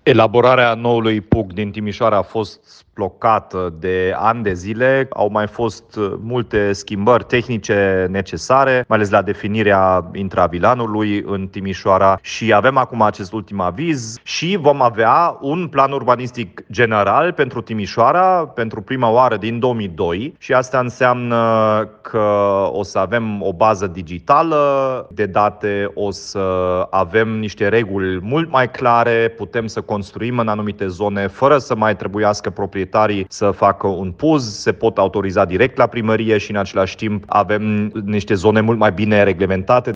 Elaborarea noului PUC din Timișoara a fost blocată de ani de zile. Au mai fost multe schimbări tehnice necesare, mai ales la definirea intravilanului în Timișoara, și avem acum acest ultim aviz și vom avea un plan urbanistic general pentru Timișoara pentru prima oară din 2002 și asta înseamnă că o să avem o bază digitală de date, o să avem niște reguli mult mai clare, putem să construim în anumite zone fără să mai trebuiască proprietarii să facă un PUZ, se pot autoriza direct la primărie și în același timp avem niște zone mult mai bine reglementate.